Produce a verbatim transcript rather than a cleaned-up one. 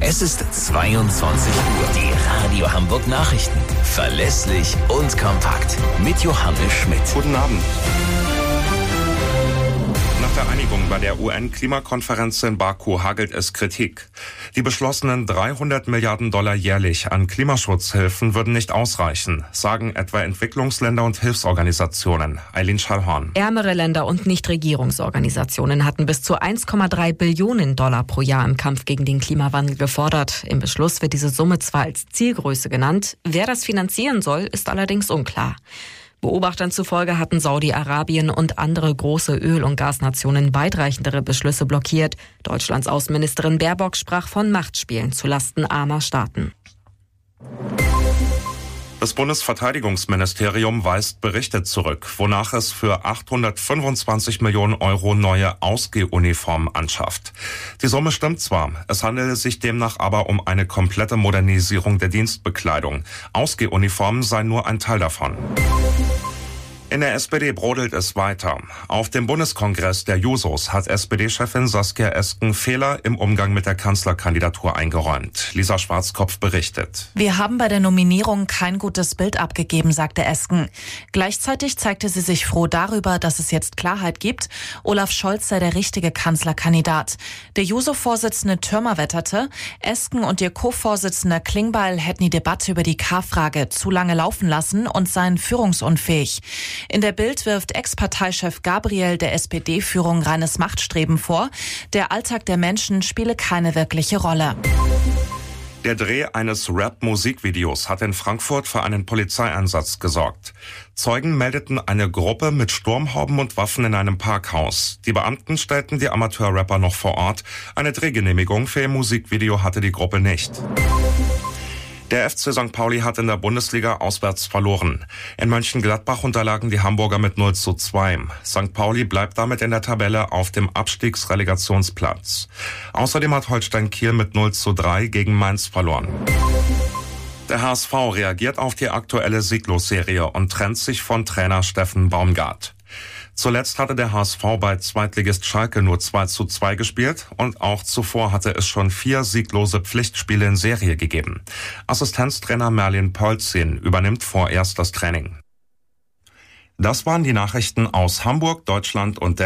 Es ist zweiundzwanzig Uhr. Die Radio Hamburg Nachrichten. Verlässlich und kompakt. Mit Johannes Schmidt. Guten Abend. Nach der Einigung bei der U N-Klimakonferenz in Baku hagelt es Kritik. Die beschlossenen dreihundert Milliarden Dollar jährlich an Klimaschutzhilfen würden nicht ausreichen, sagen etwa Entwicklungsländer und Hilfsorganisationen. Eileen Schallhorn. Ärmere Länder und Nichtregierungsorganisationen hatten bis zu eins Komma drei Billionen Dollar pro Jahr im Kampf gegen den Klimawandel gefordert. Im Beschluss wird diese Summe zwar als Zielgröße genannt, wer das finanzieren soll, ist allerdings unklar. Beobachtern zufolge hatten Saudi-Arabien und andere große Öl- und Gasnationen weitreichendere Beschlüsse blockiert. Deutschlands Außenministerin Baerbock sprach von Machtspielen zulasten armer Staaten. Das Bundesverteidigungsministerium weist Berichte zurück, wonach es für achthundertfünfundzwanzig Millionen Euro neue Ausgehuniformen anschafft. Die Summe stimmt zwar, es handele sich demnach aber um eine komplette Modernisierung der Dienstbekleidung. Ausgehuniformen seien nur ein Teil davon. In der S P D brodelt es weiter. Auf dem Bundeskongress der Jusos hat S P D-Chefin Saskia Esken Fehler im Umgang mit der Kanzlerkandidatur eingeräumt. Lisa Schwarzkopf berichtet. Wir haben bei der Nominierung kein gutes Bild abgegeben, sagte Esken. Gleichzeitig zeigte sie sich froh darüber, dass es jetzt Klarheit gibt. Olaf Scholz sei der richtige Kanzlerkandidat. Der Juso-Vorsitzende Thürmer wetterte, Esken und ihr Co-Vorsitzender Klingbeil hätten die Debatte über die K-Frage zu lange laufen lassen und seien führungsunfähig. In der Bild wirft Ex-Parteichef Gabriel der S P D-Führung reines Machtstreben vor. Der Alltag der Menschen spiele keine wirkliche Rolle. Der Dreh eines Rap-Musikvideos hat in Frankfurt für einen Polizeieinsatz gesorgt. Zeugen meldeten eine Gruppe mit Sturmhauben und Waffen in einem Parkhaus. Die Beamten stellten die Amateurrapper noch vor Ort. Eine Drehgenehmigung für ihr Musikvideo hatte die Gruppe nicht. Der F C Sankt Pauli hat in der Bundesliga auswärts verloren. In Mönchengladbach unterlagen die Hamburger mit null zu zwei. Sankt Pauli bleibt damit in der Tabelle auf dem Abstiegsrelegationsplatz. Außerdem hat Holstein Kiel mit null zu drei gegen Mainz verloren. Der H S V reagiert auf die aktuelle Sieglosserie und trennt sich von Trainer Steffen Baumgart. Zuletzt hatte der H S V bei Zweitligist Schalke nur zwei zu zwei gespielt und auch zuvor hatte es schon vier sieglose Pflichtspiele in Serie gegeben. Assistenztrainer Merlin Polzin übernimmt vorerst das Training. Das waren die Nachrichten aus Hamburg, Deutschland und der